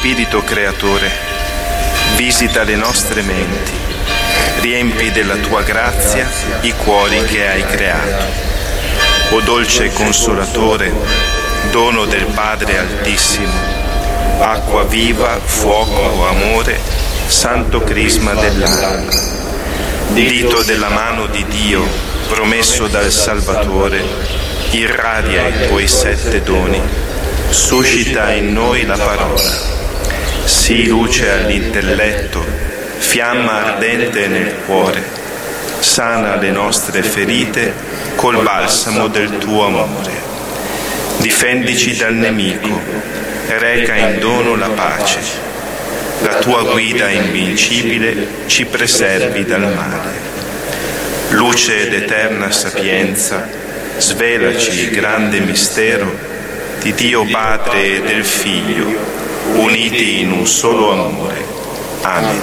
Spirito Creatore, visita le nostre menti, riempi della tua grazia i cuori che hai creato. O dolce Consolatore, dono del Padre Altissimo, acqua viva, fuoco, amore, santo crisma dell'anima, dito della mano di Dio promesso dal Salvatore, irradia i tuoi 7 doni, suscita in noi la parola. Sii luce all'intelletto, fiamma ardente nel cuore, sana le nostre ferite col balsamo del tuo amore. Difendici dal nemico, reca in dono la pace. La tua guida invincibile ci preservi dal male. Luce ed eterna sapienza, svelaci il grande mistero di Dio Padre e del Figlio, uniti in un solo amore. Amen.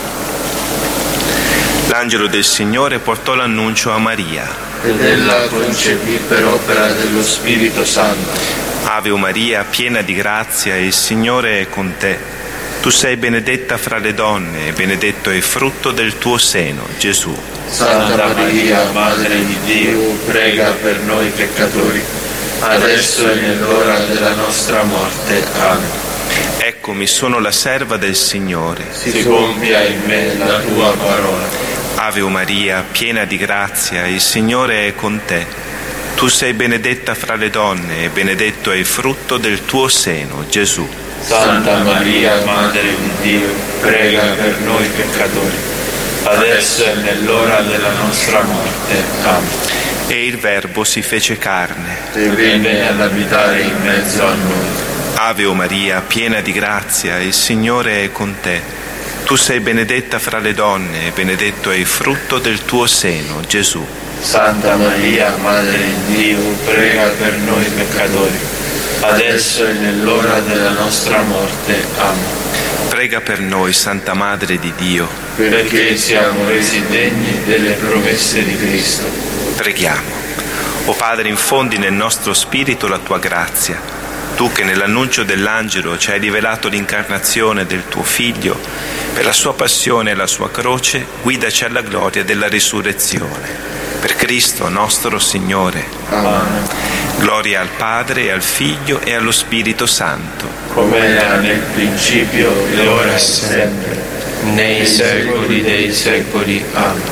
L'angelo del Signore portò l'annuncio a Maria. Ed ella concepì per opera dello Spirito Santo. Ave Maria, piena di grazia, il Signore è con te. Tu sei benedetta fra le donne e benedetto è il frutto del tuo seno, Gesù. Santa Maria, Madre di Dio, prega per noi peccatori, adesso e nell'ora della nostra morte. Amen. Eccomi, sono la serva del Signore. Si compia in me la tua parola. Ave Maria, piena di grazia, il Signore è con te. Tu sei benedetta fra le donne e benedetto è il frutto del tuo seno, Gesù. Santa Maria, Madre di Dio, prega per noi peccatori, adesso e nell'ora della nostra morte. Amen. E il Verbo si fece carne E venne ad abitare in mezzo a noi. Ave Maria, piena di grazia, il Signore è con te. Tu sei benedetta fra le donne e benedetto è il frutto del tuo seno, Gesù. Santa Maria, Madre di Dio, prega per noi peccatori, adesso e nell'ora della nostra morte. Amen. Prega per noi, Santa Madre di Dio, perché siamo resi degni delle promesse di Cristo. Preghiamo. O Padre, infondi nel nostro spirito la tua grazia. Tu che nell'annuncio dell'angelo ci hai rivelato l'incarnazione del tuo Figlio, per la sua passione e la sua croce, guidaci alla gloria della risurrezione. Per Cristo nostro Signore. Amen. Gloria al Padre, e al Figlio e allo Spirito Santo. Come era nel principio, e ora e sempre, nei secoli dei secoli. Amen.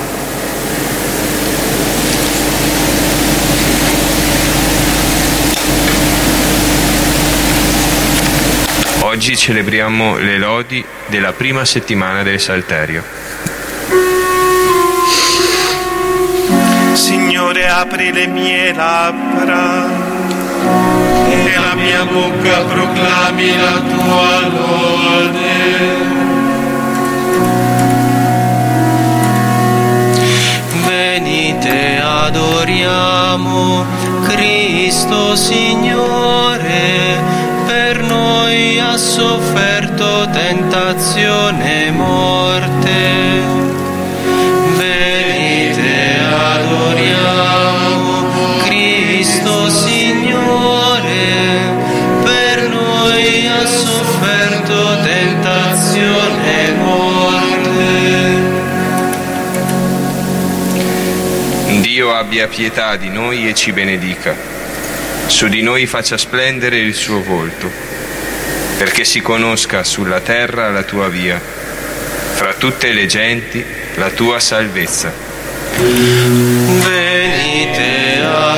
Oggi celebriamo le lodi della prima settimana del Salterio. Signore, apri le mie labbra e la mia bocca proclami la tua lode. Venite, adoriamo Cristo Signore. Per noi ha sofferto tentazione e morte. Venite, adoriamo Cristo Signore. Per noi ha sofferto tentazione e morte. Dio abbia pietà di noi e ci benedica. Su di noi faccia splendere il suo volto, perché si conosca sulla terra la tua via, fra tutte le genti la tua salvezza. Venite,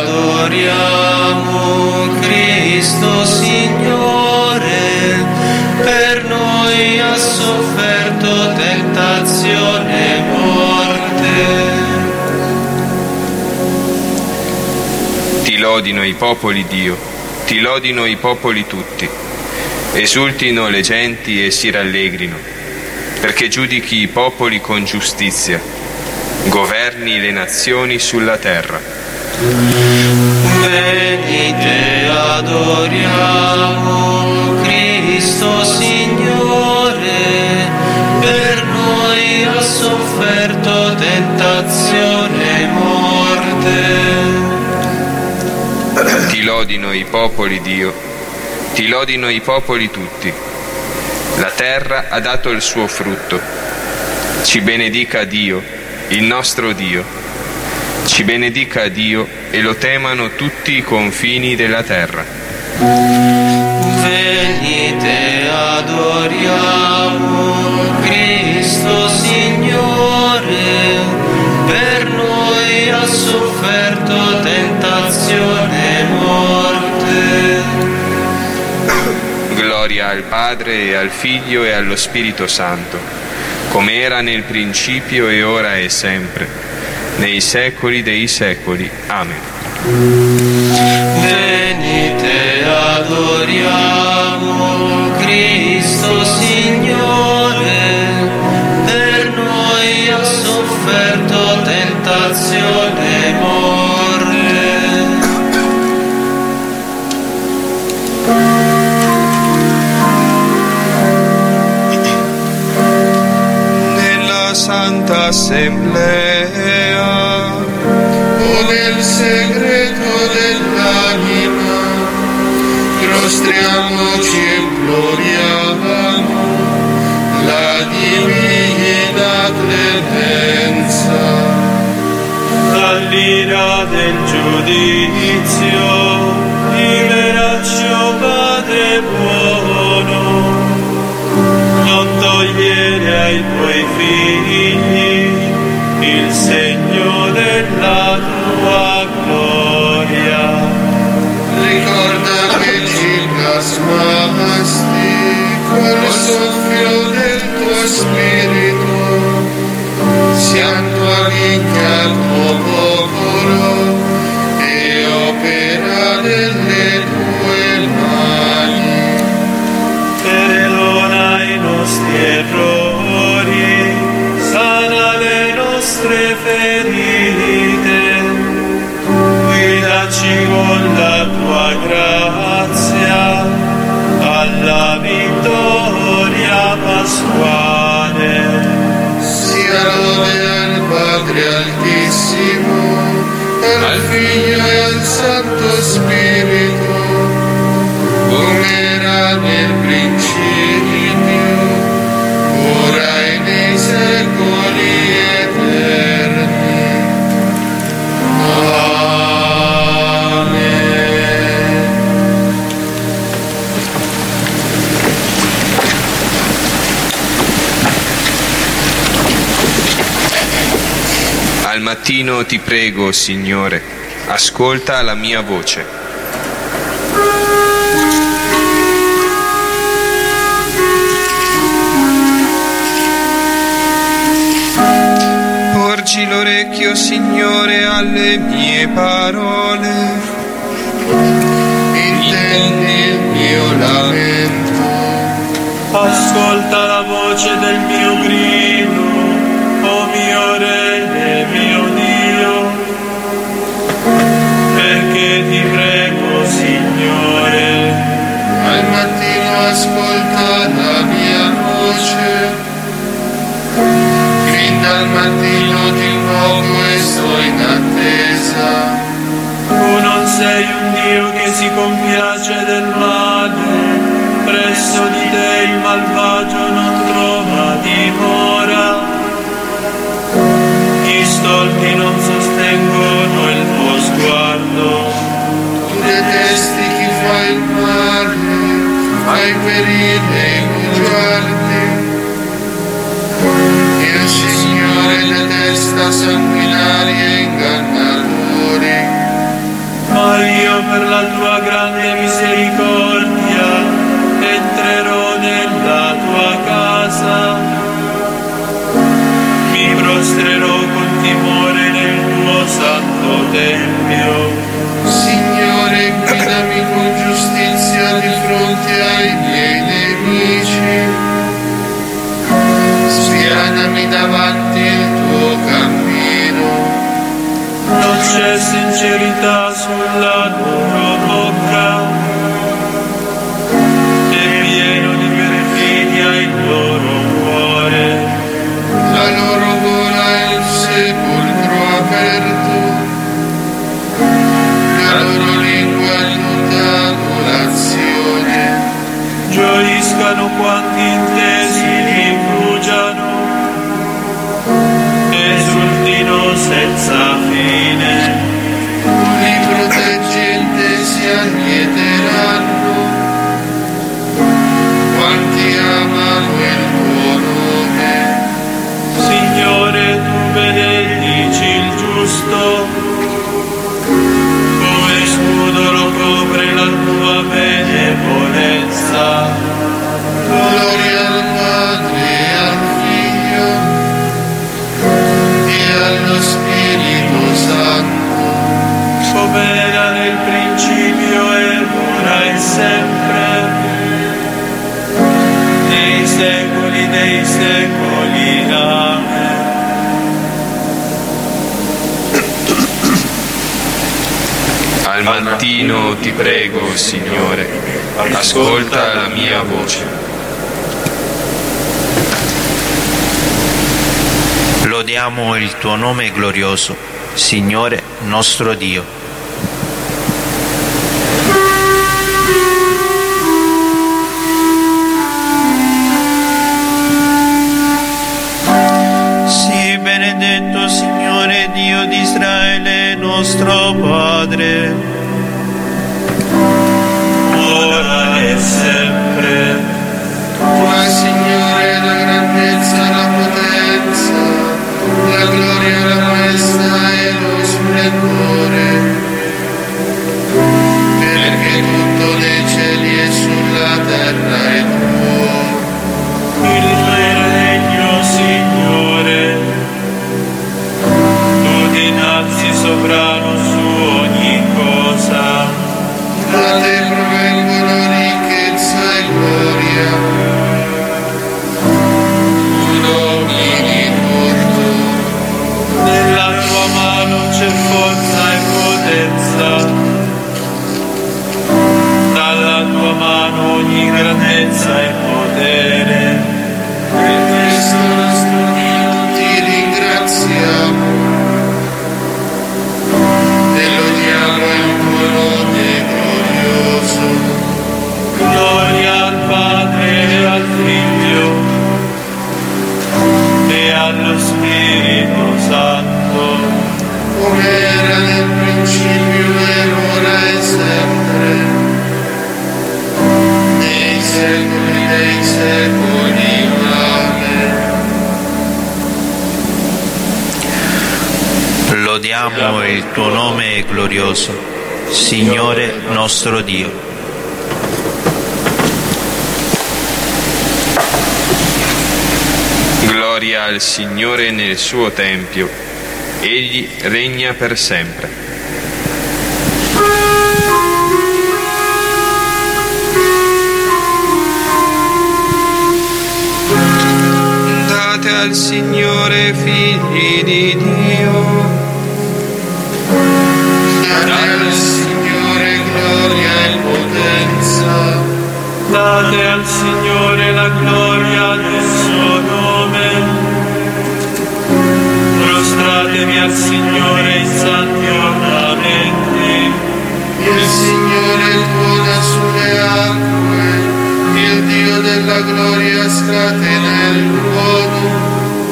adoriamo Cristo Signore, per noi ha sofferto tentazione e morte. Ti lodino i popoli, Dio, ti lodino i popoli tutti, esultino le genti e si rallegrino, perché giudichi i popoli con giustizia, governi le nazioni sulla terra. Venite, adoriamo Cristo Signore, per noi ha sofferto tentazione e morte. Ti lodino i popoli, Dio, ti lodino i popoli tutti, La terra ha dato il suo frutto. Ci benedica Dio, il nostro Dio. Ci benedica Dio e lo temano tutti i confini della terra. Venite, adoriamo Cristo Signore, per noi ha sofferto tentazione e morte. Gloria al Padre e al Figlio e allo Spirito Santo, come era nel principio e ora e sempre, nei secoli dei secoli. Amen. Venite, adoriamo Cristo Signore, per noi ha sofferto tentazione e morte. Nella Santa Assemblea o nel segreto dell'anima, prostriamoci e gloriamo la divina clemenza. Dall'ira del giudizio, liberaccio Padre buono, non togliere ai tuoi figli il segno della tua gloria. Ricorda che ci plasmasti col soffio del tuo spirito, siamo tuoi al tuo popolo e opera delle tue mani. Perdona i nostri errori, sana le nostre ferite, guidaci con la tua grazia alla vittoria pasquale. Sia lode al Padre Altissimo, al Figlio e al Santo Spirito, come era nel principio, ora e nei secoli eterni. Amen. Al mattino ti prego, Signore, ascolta la mia voce. Porgi l'orecchio, Signore, alle mie parole. Intendi il mio lamento, Ascolta la voce del mio grido, o mio Re e mio Dio, perché ti prego, Signore. al mattino ascolta la mia voce, fin dal mattino ti invoco e sto in attesa. Tu non sei un Dio che si compiace del male, presso di te il malvagio non trova dimora. Gli stolti non sostengono il tuo sguardo. Tu detesti chi fa il male, fai perire i bugiardi. Il Signore detesta sanguinari e ingannatori. Ma io per la tua grande misericordia entrerò nella tua casa, mi prostrerò con timore nel tuo santo tempio. Signore, guidami con giustizia di fronte ai miei nemici. Spianami davanti il tuo cammino. Non c'è sincerità sulla loro bocca, è pieno di perfidia il loro cuore. La loro gola è un sepolcro aperto, la loro lingua è tutta adulazione. Gioiscano quanti in senza fine. Tu li proteggi e in te si allieteranno, quanti amano il tuo nome. Signore, tu benedici il giusto, come scudo lo copre la tua benevolenza. Gloria al Padre e al Figlio e allo Spirito Santo, Come era nel principio e ora e sempre, nei secoli dei secoli. Amen. Al mattino ti prego, Signore, ascolta la mia voce. Lodiamo il tuo nome glorioso, Signore nostro Dio. Sii benedetto, Signore Dio di Israele, nostro Padre, Ora e sempre. tua Signore la grandezza, la potenza, la gloria, la maestà e lo splendore, perché tutto nei cieli e sulla terra è tuo. Il tuo regno, Signore, tu dinanzi sovrano su ogni cosa. Da te provengono ricchezza e gloria, tu domini tutto. Nella tua mano c'è forza e potenza, dalla tua mano ogni grandezza e potere. Per questo nostro Dio ti ringraziamo e lodiamo il tuo nome glorioso. Gloria al Padre e al Figlio e allo Spirito Santo, Come era nel principio e ora e sempre, nei secoli dei secoli. Amen. lodiamo il tuo nome glorioso, Signore nostro Dio. Gloria al Signore nel suo tempio, egli regna per sempre. Date al Signore, figli di Dio, Date al Signore gloria e potenza, date al Signore la gloria del suo nome, prostratevi al Signore in santi ornamenti. il Signore tuona sulle acque, il Dio della gloria scatena il luogo,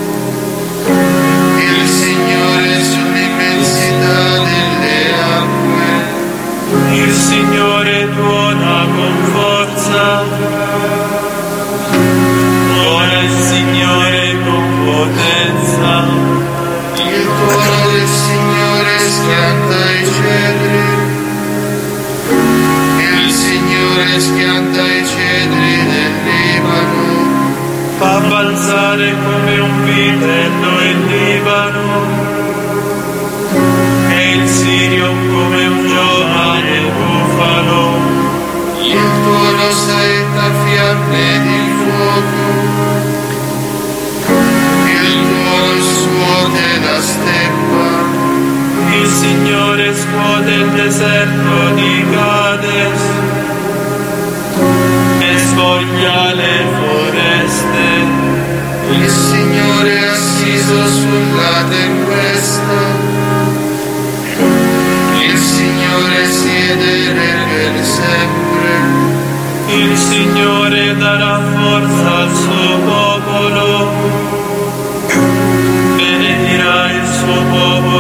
il Signore sull'immensità delle acque, Il Signore tuona con forza, tuona il Signore con potenza. il tuono del Signore schianta i cedri, il Signore schianta i cedri del Libano, Fa balzare come un vitello il Libano e il Sirio come un giovane bufalo. il tuono saetta fiamme di fuoco, il tuono scuote la steppa, Il Signore scuote il deserto di Cades e sfoglia le foreste. il Signore è assiso sulla tempesta, il Signore siede per sempre, Il Signore darà forza al suo popolo, benedirà il suo popolo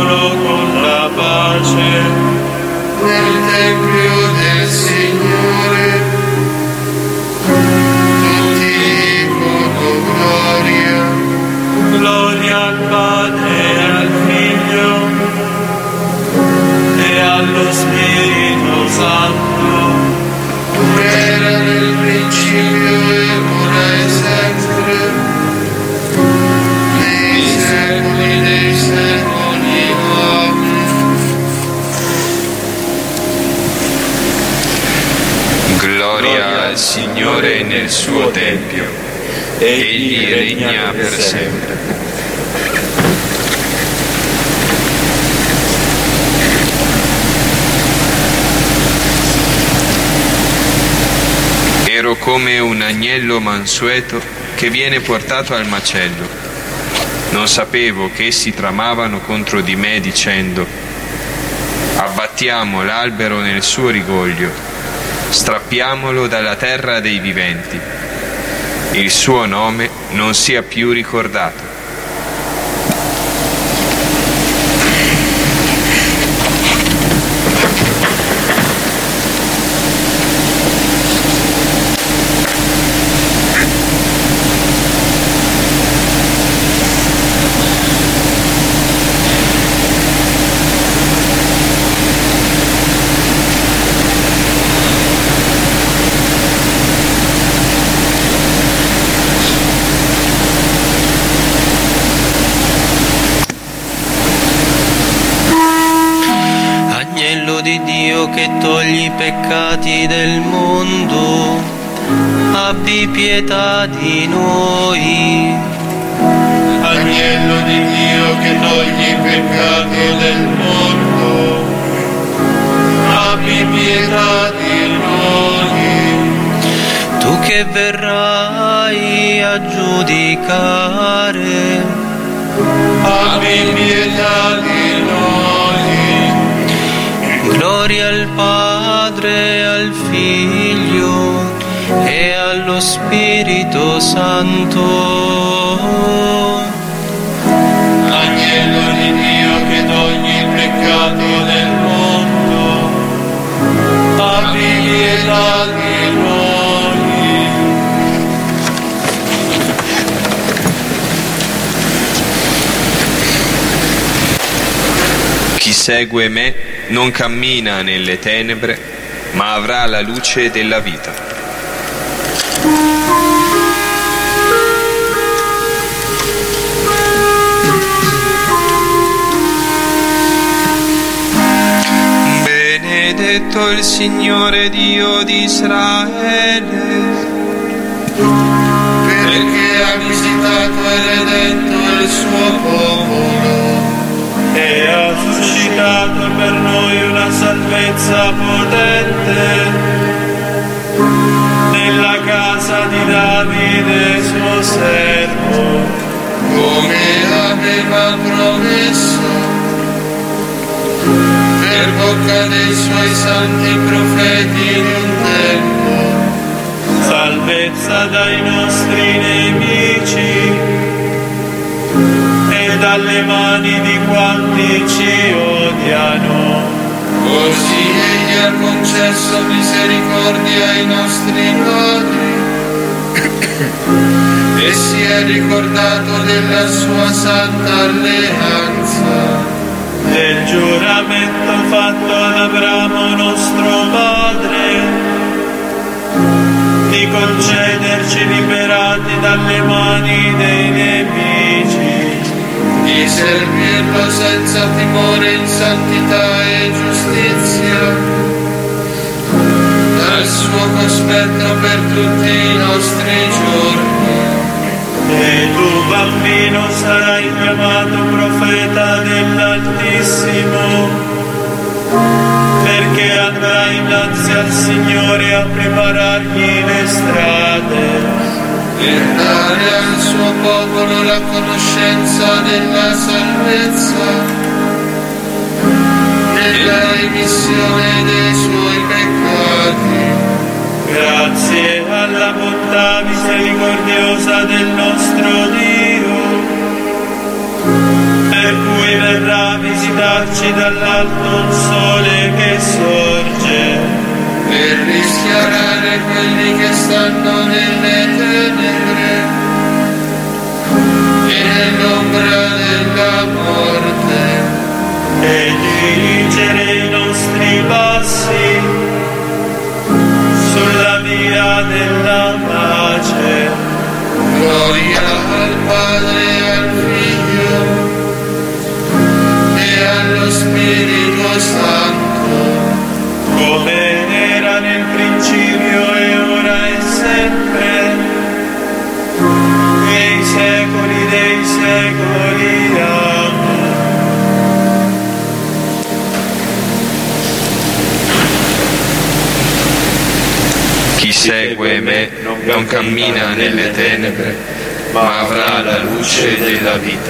Gloria al Padre e al Figlio e allo Spirito Santo, era nel principio e ora e sempre, nei secoli dei secoli. Amen. Gloria al Signore nel suo Tempio, Egli regna per sempre. Ero come un agnello mansueto che viene portato al macello. Non sapevo che essi tramavano contro di me dicendo: abbattiamo l'albero nel suo rigoglio, strappiamolo dalla terra dei viventi. Il suo nome non sia più ricordato. Di Dio che togli i peccati del mondo, abbi pietà di noi. Agnello di Dio che togli i peccati del mondo, abbi pietà di noi. Tu che verrai a giudicare, abbi pietà di noi. Gloria al Padre, al Figlio e allo Spirito Santo. Agnello di Dio che togli i peccati del mondo, abbi pietà di noi. Chi segue me non cammina nelle tenebre, ma avrà la luce della vita. Benedetto il Signore Dio di Israele, perché ha visitato e redento il suo popolo e ha suscitato per noi una salvezza potente nella casa di Davide suo servo, come aveva promesso per bocca dei suoi santi profeti in un tempo. salvezza dai nostri nemici e dalle mani di quanti ci odiano. Così egli ha concesso misericordia ai nostri padri e si è ricordato della sua santa alleanza, Del giuramento fatto ad Abramo nostro padre, di concederci liberati dalle mani dei nemici, di servirlo senza timore in santità e giustizia, dal suo cospetto per tutti i nostri giorni. e tu bambino sarai chiamato profeta dell'Altissimo, perché andrai innanzi al Signore a preparargli le strade, Per dare al suo popolo la conoscenza della salvezza, nella remissione dei suoi peccati. grazie alla bontà misericordiosa del nostro Dio, per cui verrà a visitarci dall'alto un sole che sorge, Per rischiarare quelli che stanno nelle tenebre e nell'ombra della pace. Gloria al Padre e al Figlio e allo Spirito Santo, come era nel principio e ora e sempre, nei secoli dei secoli. Amen. Chi segue me non cammina nelle tenebre, ma avrà la luce della vita.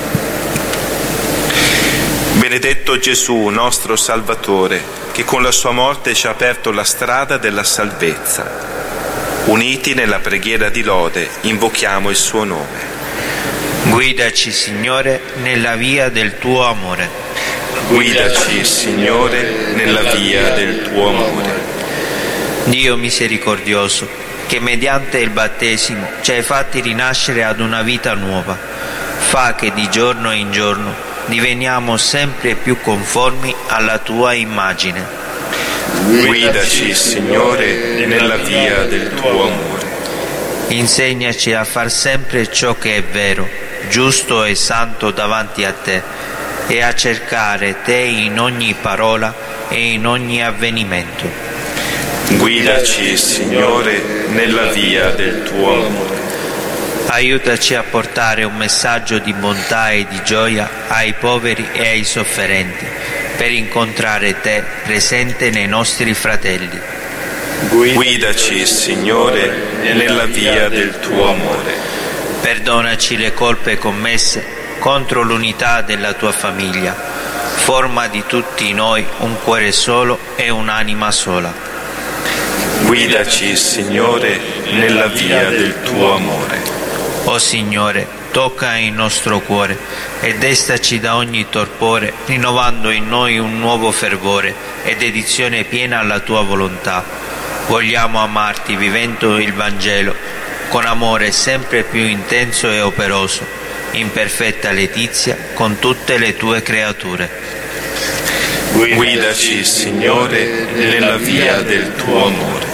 Benedetto Gesù, nostro Salvatore, che con la sua morte ci ha aperto la strada della salvezza. Uniti nella preghiera di lode, invochiamo il suo nome. Guidaci, Signore, nella via del tuo amore. Guidaci, Signore, nella via del tuo amore. Dio misericordioso, che mediante il battesimo ci hai fatti rinascere ad una vita nuova, fa che di giorno in giorno diveniamo sempre più conformi alla tua immagine. Guidaci, Signore, nella via del tuo amore. Insegnaci a far sempre ciò che è vero, giusto e santo davanti a te, e a cercare te in ogni parola e in ogni avvenimento. Guidaci, Signore, nella via del tuo amore. Aiutaci a portare un messaggio di bontà e di gioia ai poveri e ai sofferenti, per incontrare te presente nei nostri fratelli. Guidaci, Signore, nella via del tuo amore. Perdonaci le colpe commesse contro l'unità della tua famiglia. Forma di tutti noi un cuore solo e un'anima sola. Guidaci, Signore, nella via del tuo amore. O Signore, tocca il nostro cuore e destaci da ogni torpore, rinnovando in noi un nuovo fervore e dedizione piena alla tua volontà. Vogliamo amarti vivendo il Vangelo con amore sempre più intenso e operoso, in perfetta letizia con tutte le tue creature. Guidaci, Signore, nella via del tuo amore.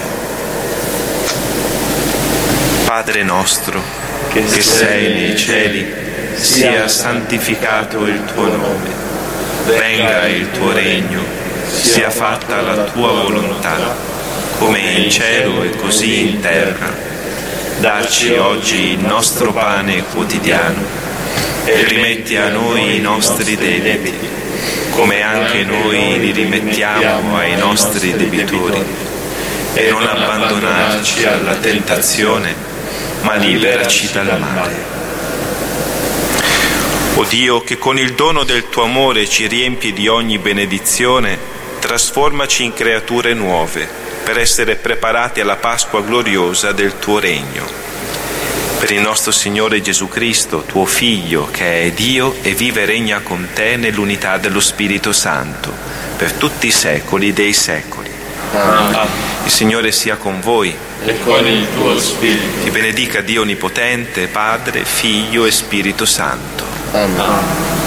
Padre nostro, che sei nei cieli, sia santificato il tuo nome. Venga il tuo regno, sia fatta la tua volontà, come in cielo e così in terra. Dacci oggi il nostro pane quotidiano e rimetti a noi i nostri debiti, come anche noi li rimettiamo ai nostri debitori, e non abbandonarci alla tentazione, ma liberaci dal male. O Dio, che con il dono del tuo amore ci riempi di ogni benedizione, trasformaci in creature nuove, per essere preparati alla Pasqua gloriosa del tuo regno. Per il nostro Signore Gesù Cristo, tuo Figlio, che è Dio e vive e regna con te nell'unità dello Spirito Santo, per tutti i secoli dei secoli. Amen. Il Signore sia con voi. E con il tuo Spirito. Ti benedica Dio Onnipotente, Padre, Figlio e Spirito Santo. Amen.